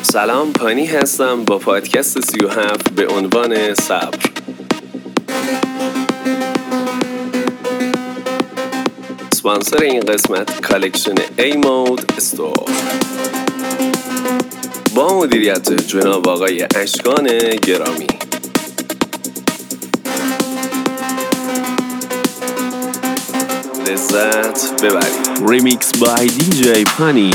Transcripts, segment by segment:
سلام، پانی هستم با پادکست 37 به عنوان صبر. اسپانسر این قسمت کالکشن ای مود استور با مدیریت جناب آقای اشکان گرامی. لذت ببرید. ریمیکس بای دیجی پانی.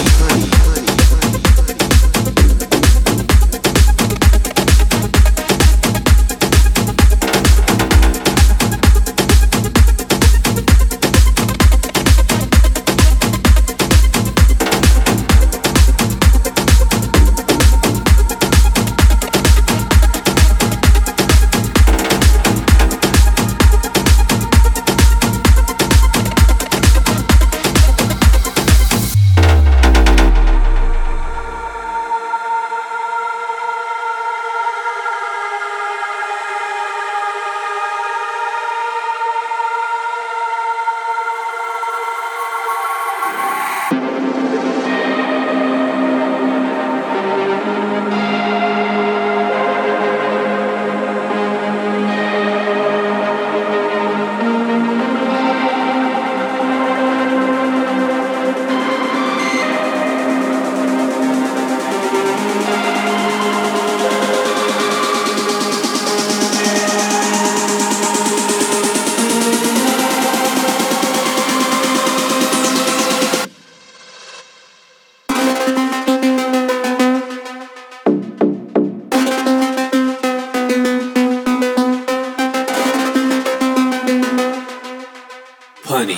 Honey.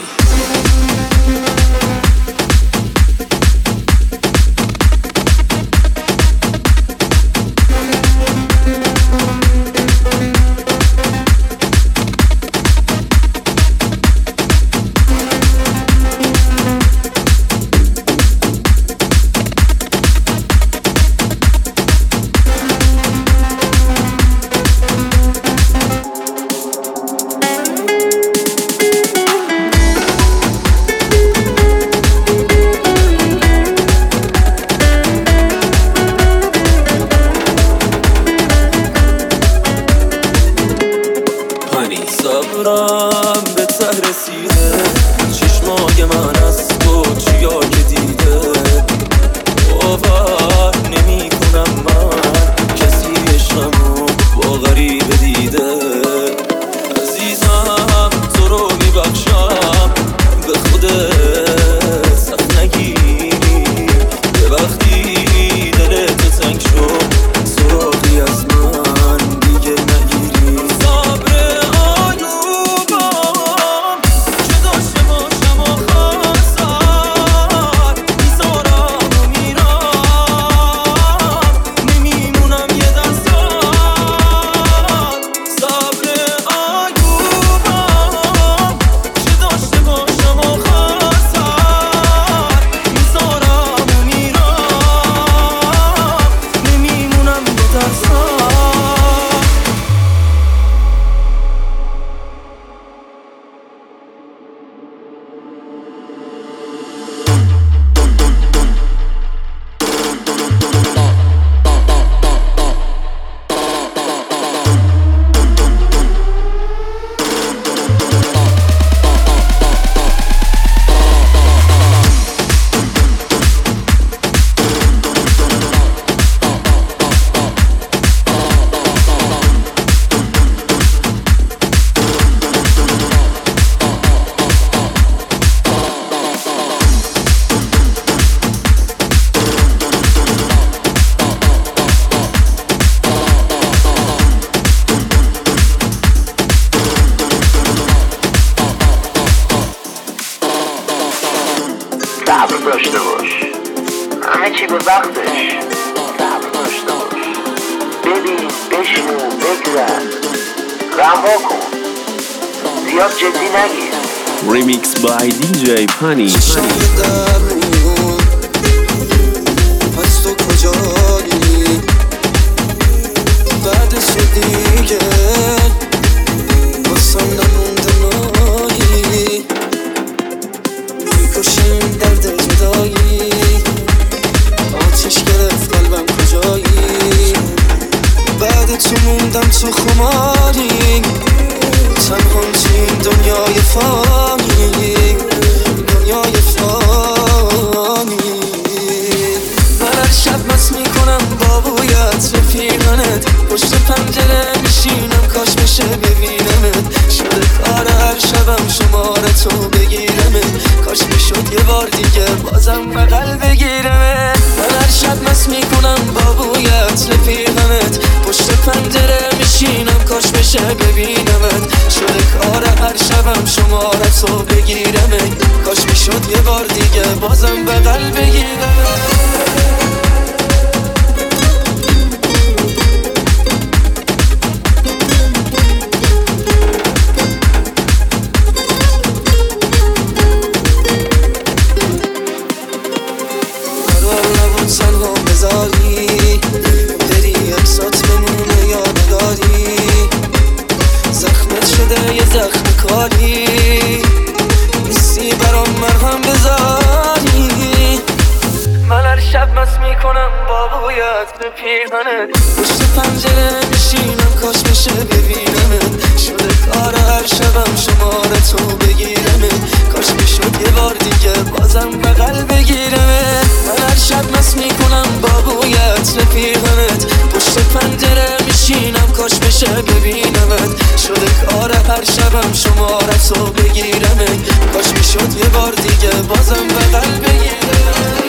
صبرم به ته رسیده، چشمای من از تو چیا که دیده، باور نمی کنم من کسی عشقمو با غریبه دیده. عزیزم تو رو می بخشم، به خودت سخت نگیری، به وقتی دلت تنگ شد سراغی از من دیگه نگیری. صبر داشته باش، همه چی به وقتش. صبر داشته باش، ببین، بشنو، بگذر، رها کن، زیاد جدی نگیر. ریمیکس بای دیجی پانی. پس تو کجایی؟ بعدش دیگه باسم نمونده مایی، میکشیم درد جدایی، آتیش گرفت قلبم یه بار دیگه بازم بغل بگیرمت. من هر شب مست میکنم با بویت رفیقمت، پشت پنجره میشینم کاش بشه ببینمت. شده کار هر شبم شمارتو بگیرمت، کاش میشد یه بار دیگه بازم بغل بگیرمت. بری اکسات بمونه یادگاری، زخمت شده یه زخم کاری، نیستی برام مرهم بذاری. من هر شب مست میکنم با بویت به پیرهنت، پشت پنجره میشینم کاش بشه ببینمت. شده کار هر شبم شمارتو بگیرمت، کاش میشد یه بار دیگه بازم بغل بگیرمت. من هر شب مست میکنم با بویت رفیقمت، پشت پنجره میشینم کاش بشه ببینمت. شده کار هر شبم شمارتو بگیرمت، کاش میشد یه بار دیگه بازم بغل بگیرمت،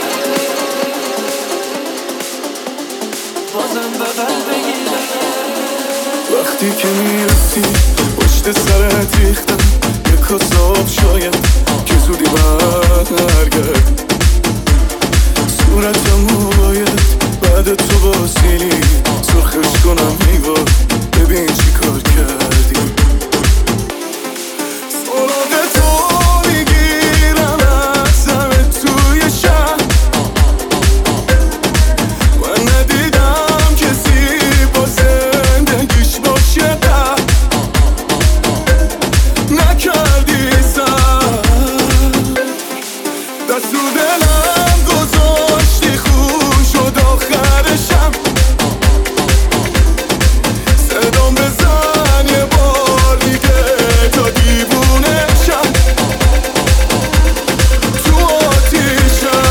بازم بغل بگیرمت. وقتی که میرفتی پشت سرت ریختم یه کاسه آب شاید که زودی برگرد. صورتمو باید بعد تو باسیلی سرخش کنم حیوان، ببین چی کار کردی. سراغ تو میگیرم از همه توی شهر، من ندیدم کسی با زندگیش باشه ده نکردی سر دست رو دلم گذاشتی خوش شد آخرشم. صدام بزن یه بار دیگه تا دیوونه شم تو آتیشم.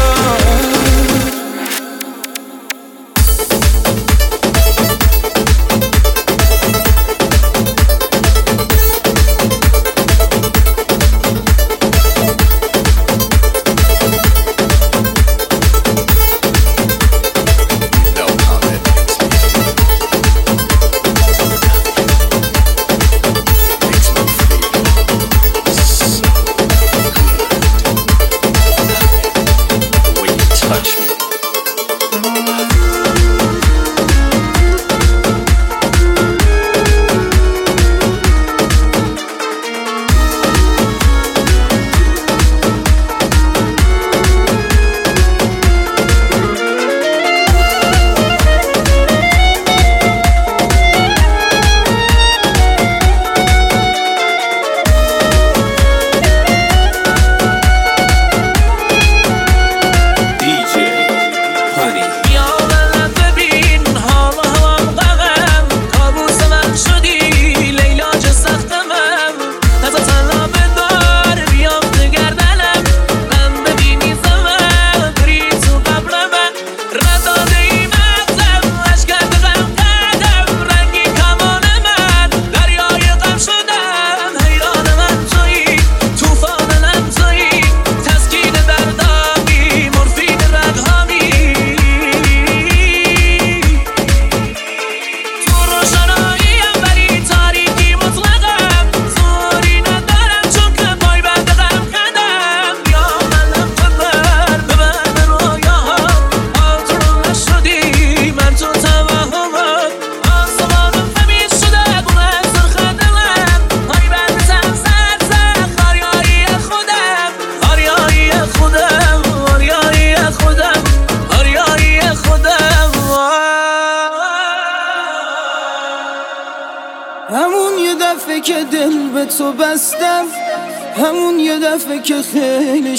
که دل به تو بستم، همون یه دفعه که خیلی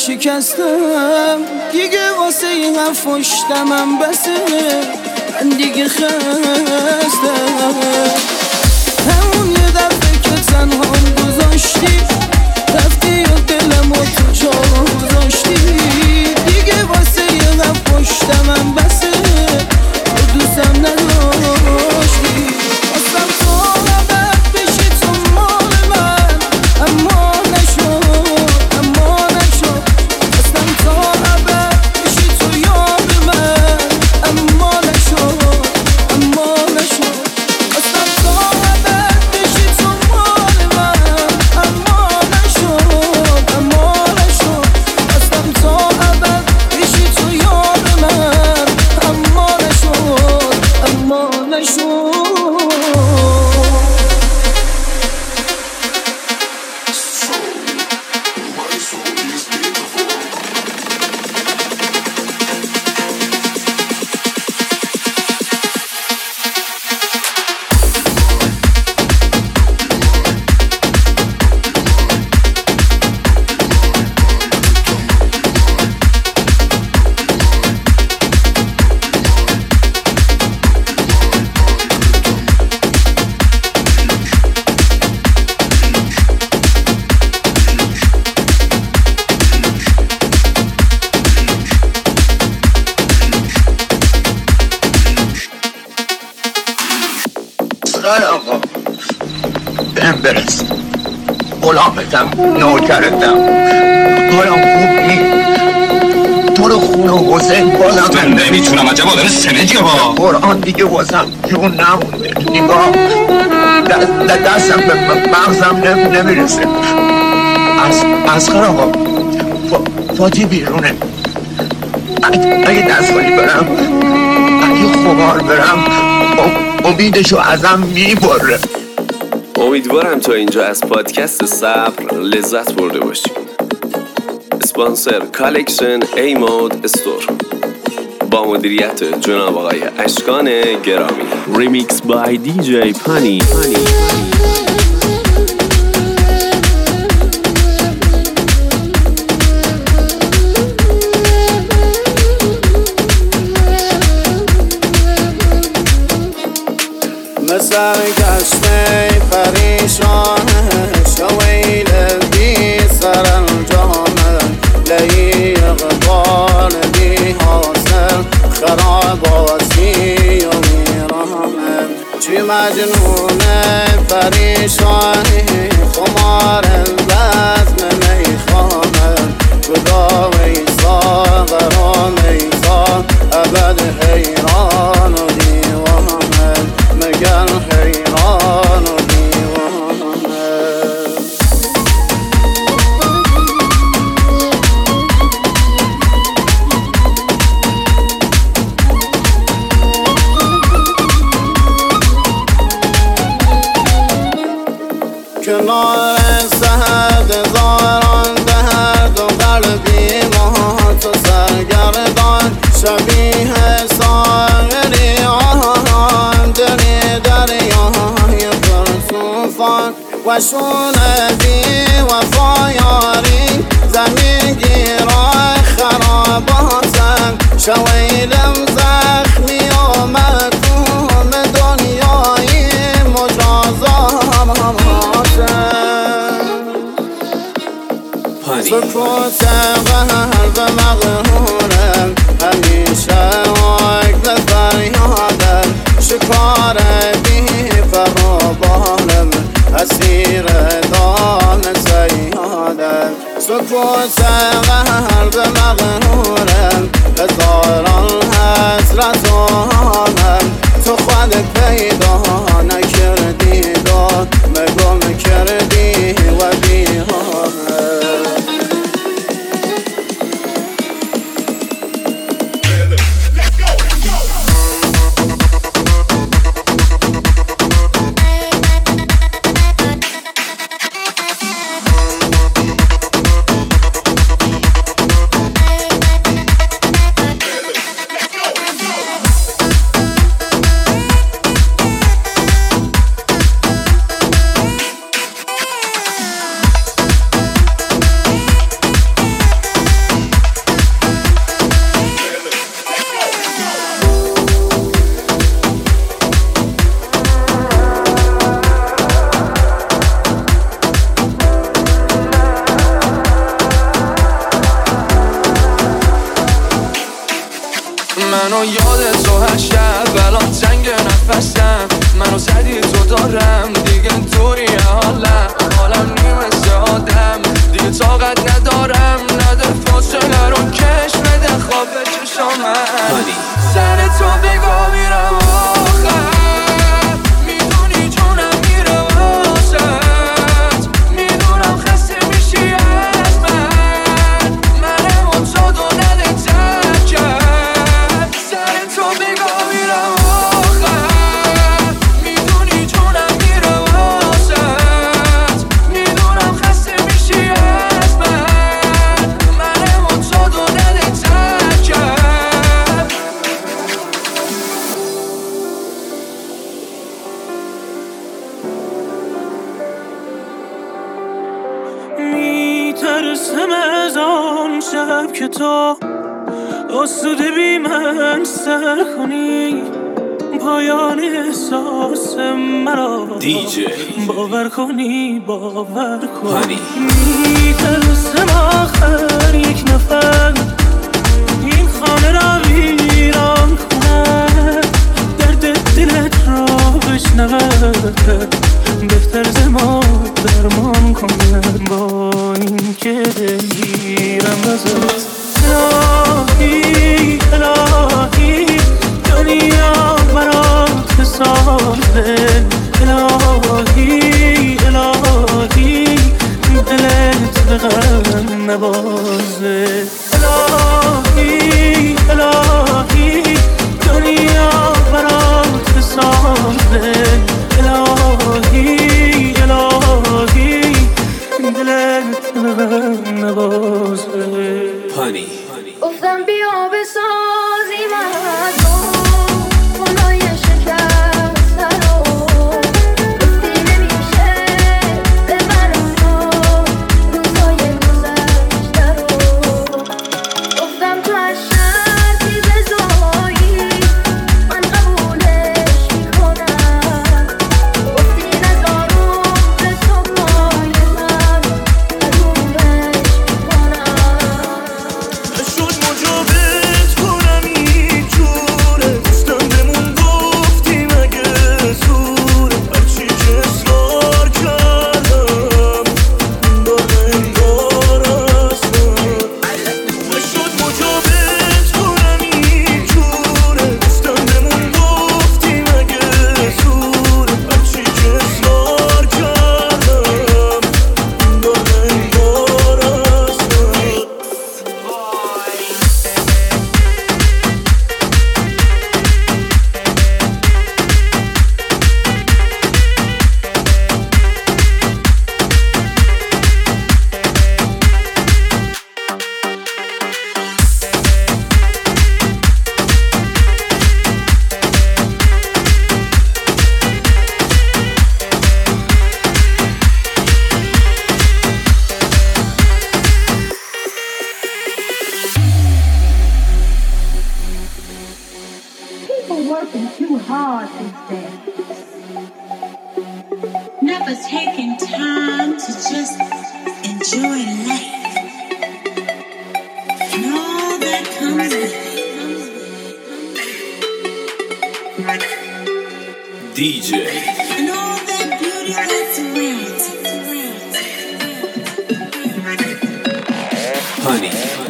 شکستم. دیگه واسه این حرفاشتمم بسه، من دیگه خستم. همون یه دفعه که تنهام گذاشتی، رفتی و دلمو تو جا گذاشتی. دیگه واسه یه حرفاشتمم بسه، تو دوستم نداشتی. خواستم تو خدا آقا بهم برس، غلامتم، نوکرتم، حالم خوب نیست. تو رو خونه حسین بازم من نمیتونم عجبا داره سنجه ها. قرآن دیگه واسم جون نمونده. نگاه دستم به مغزم نمیرسه. اسخر آقا فاتی بیرونه. اگه دستگاهی برم، اگه خمار برم، امیدشو ازم میبره. امیدوارم تا اینجا از پادکست صبر لذت برده باشید. اسپانسر کالکشن ای مود استور با مدیریت جناب آقای اشکان گرامی. ریمیکس بای دی جی پانی. سرگشته پریشانه شویل بی سر الجامه لی اقبال بی حاصل خراباتی و میرانه چی مجنونه پریشانی خمار بزم میخانه جدا ویسا غرام ایسا ابد حیران و دیوانه مگر حیران و دیوانه. کنار سهد زاران درد و قلبی مات و سرگردان شبیه ساغری آهان دلی دریای پرطوفان و شونه بی وفایاری زمین گیرای خراباتن شویلم زخمی و مدوم دنیای مجازاتن سکوت قلب مغرورم همیشه عقل فریادم شکار بی پروبالم اسیر دام سیادم سکوت قلب مغرورم هزاران حسرت و حالم تو خود پیدا نکردی داد مگم کردی و بی منو یاد تو هر شب الان تنگ نفسم منو زدی تو دارم دیگه توری حالم نیمه سادم دیگه طاقت ندارم نده فاصله رو کش بده خواب چشامم سر تو بگاه میرم آخر میدونی جونم میره واسد میدونم خسته میشی از منم و تو دو نده تکر میترسم از آن شب که تو آسوده بی من سر کنی پایان احساس مرا باور کنی میترسم آخر یک نفر این خانه را ویران کنه درد دلت را بشنوه گفتم بیا بسازیم از اون خونای شکسته رو گفتی نمیشه ببرم روزای گذشته رو گفتم تو از شرطی بزایی من قبولش میکنم گفتی نزارم به صبحای من حرومش میکنم نشد مجابت کنم این جوره دستم بمون گفتی مگه زوره هرچی که اصرار کردم انگار هستم نشد مجابت کنم این جوره دستم بمون گفتی مگه زوره هرچی که اصرار کردم انگار هستم People working too hard these days. Never taking time to just enjoy life. And all that comes with it. DJ And all that beauty that's around. Honey.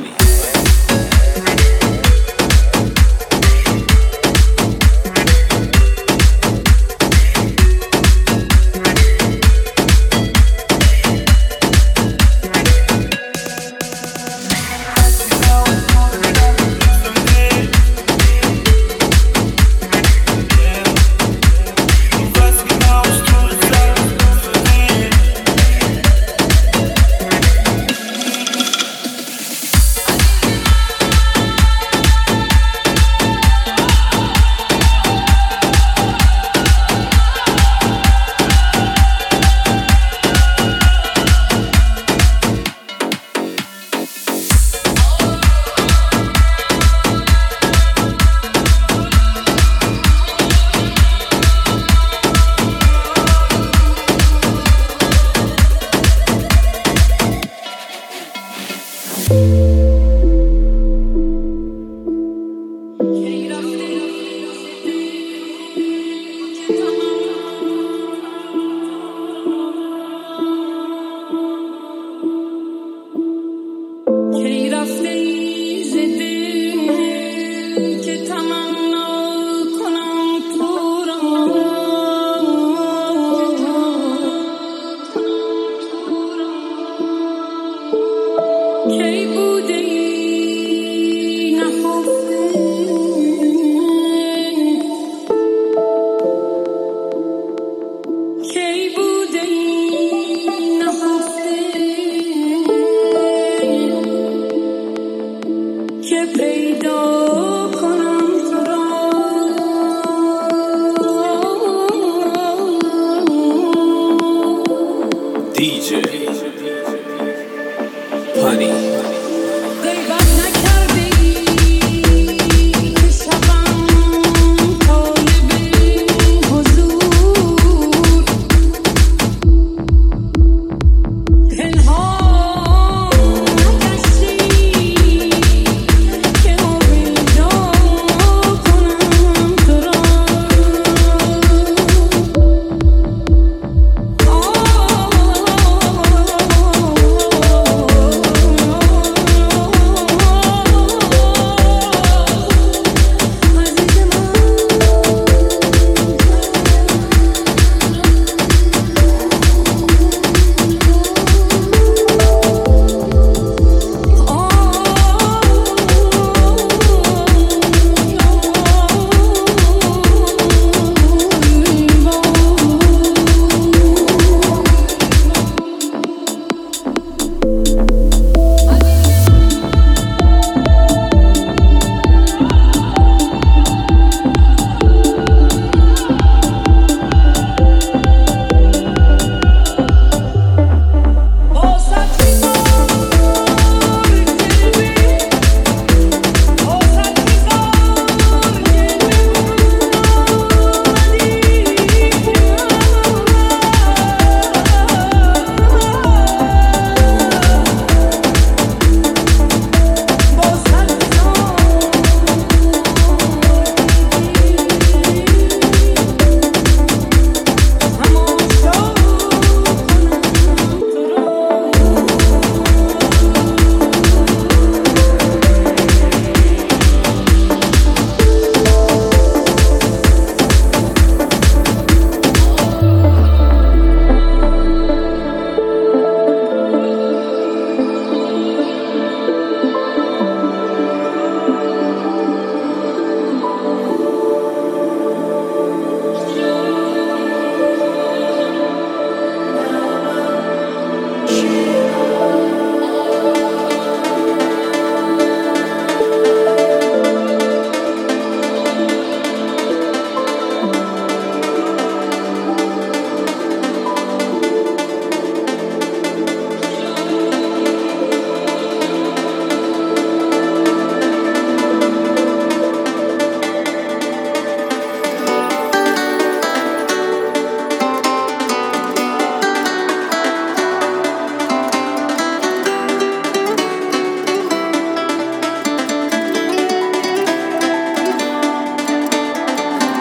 کی رفتی ز دل که تمنا کنم تو را کی بوده ای نهفته کی بوده ای نهفته که پیدا کنم تو را DJ Honey. غیبت نکرده ای که شبم طالب حضور پنهان نگشتی که امید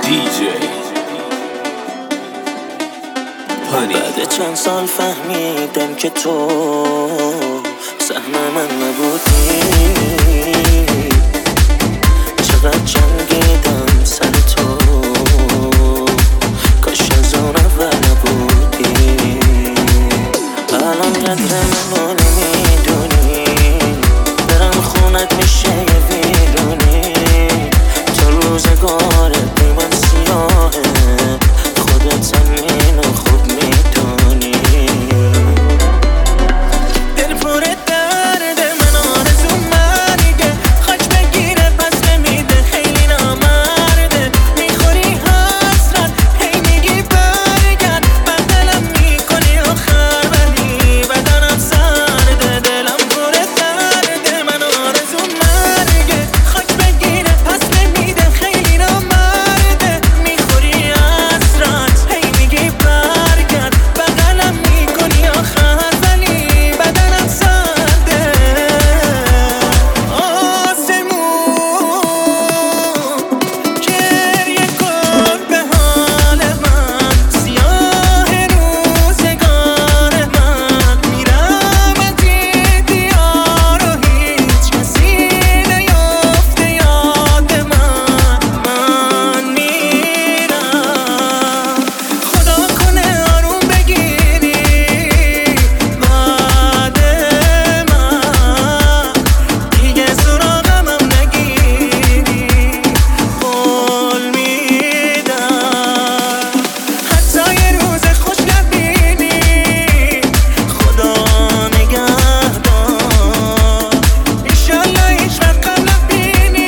بعد چند سال فهمیدم که تو سهم من نبودی، چقدر جنگیدم سر تو، کاش از اون اول نبودی. الان قدر منو نمیدونی، برم خونت میشه یه ویرونی، تا روزگارت بی من سیاهه، خودت هم اینو خوب میدونی. دل پر درد من آرزو مرگه، خاک بگیره پس نمیده خیلی نامرده، میخوری حسرت هی میگی برگرد، بدلم میکنی آخر ولی بدنم سرده. دلم پر درد من آرزو مرگه، خاک بگیره پس نمیده خیلی نامرده، میخوری حسرت هی میگی برگرد، بدلم میکنی آخر ولی بدنم سرده. آسمون گریه کن به حال من، سیاه روزگار من، میرم از این دیار و هیچ کسی نیافته یاد من میرم. خدا کنه آروم بگیری بعد من، دیگه سراغم هم نگیری، قول میدم حتی یه روز خوش نبینی، خدا نگهدار، ایشالله هیچ وقت غم نبینی.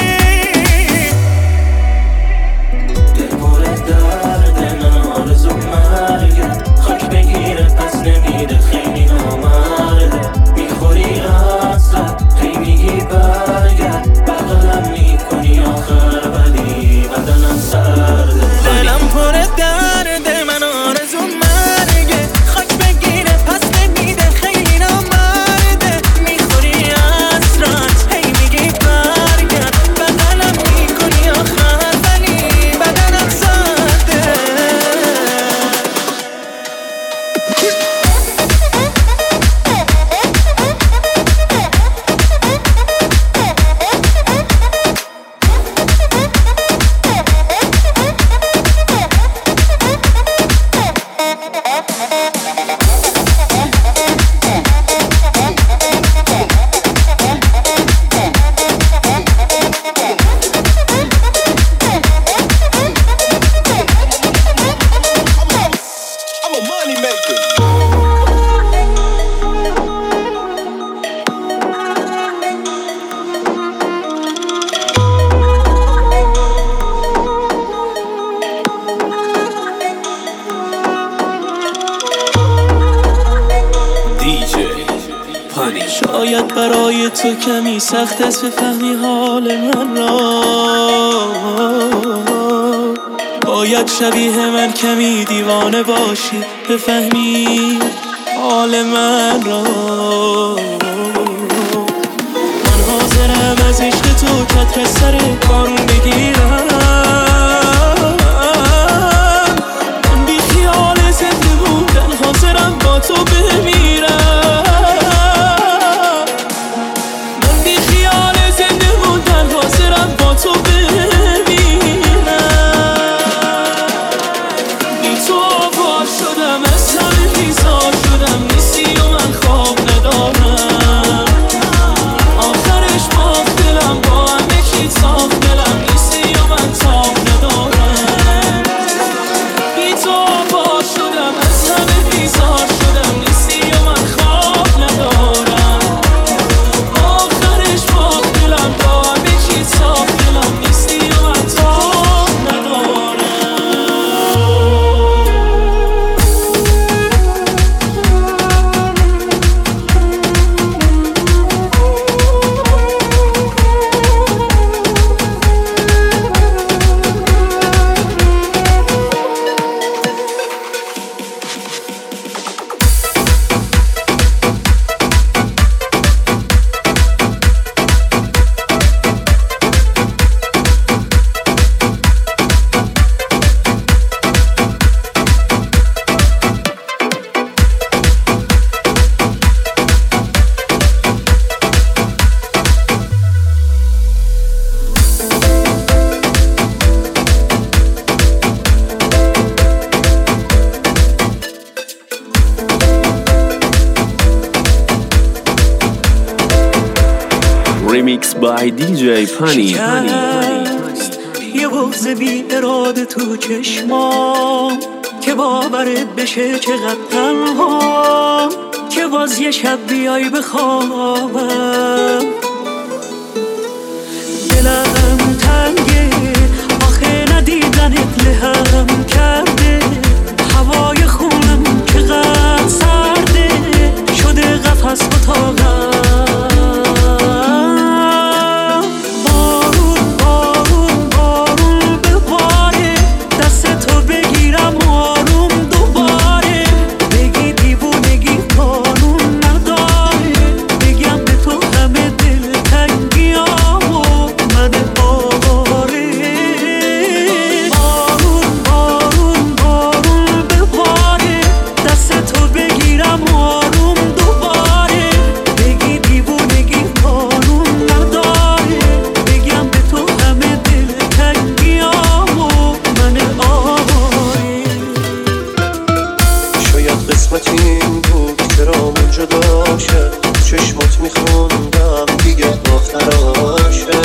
دل پر درد من آرزو مرگه، خاک بگیره پس نمیده خیلی نامرده، میخوری حسرت هی میگی برگرد، بغلم میکنی آخر ولی بدنم سرده. دلم پر درد من آرزو مرگه، خاک بگیره پس نمیده خیلی نامرده، میخوری حسرت هی میگی برگرد، بغلم میکنی آخر ولی بدنم سرده. شاید برای تو کمی سخت است بفهمی حال من را، باید شبیه من کمی دیوانه باشی بفهمی حال من را. من حاضرم از عشق تو کتر سر بارون بگیرم، من بی خیال زنده بودن حاضرم با تو بمیرم، با تو بمیرم. بی تو آوار شدم، از همه بیزار شدم، نیستی و من خواب ندارم، آخرش باخت دلم با همه چیز by DJ Pani. یه بغض بی اراده تو چشمام که باورت بشه چقدر تنها، که باز یه شب بیای بخوابم. دلم تنگه آخه ندیدنت لهم کرده، هوای خونم چقدر سرده شده قفس اتاقم. چشمات میخوندم دیگه آخراشه،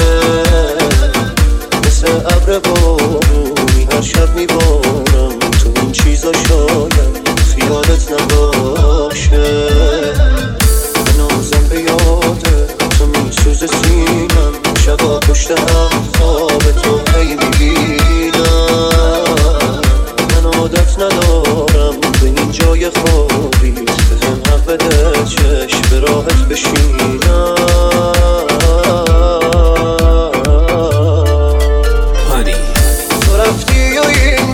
مثل ابر بارونی هر شب میبارم تو این چیزا، شاید خیالت نباشه. هنوزم به یاده تو میسوزه سینم، شبا پشت هم خواب تو هی میبینم. من عادت ندارم به این جای خوابی، بهم حق بده چشم به راحت بشینم. تو رفتی و این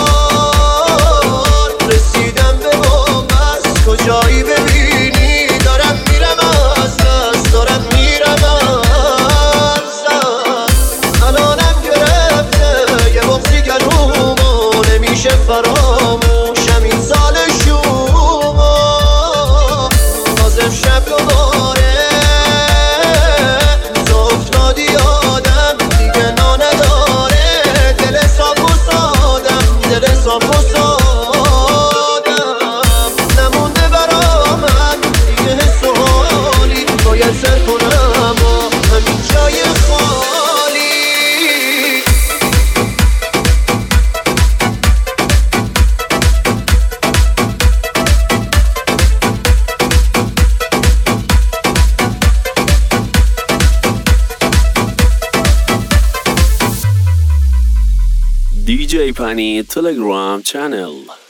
بار رسیدم به بس، کجایی ببینی دارم میرم از دست، دارم میرم از دست. الانم گرفته یه بغضی گلومو نمیشه فراموشم این سال شومو. شب دوباره تو افتادی آدم دیگه نا نداره، دل صاف و سادم، دل صاف و سادم. نمونده برا من دیگه حس و حالی، باید سر کنم و همین جای خالی. DJ Pani Telegram channel.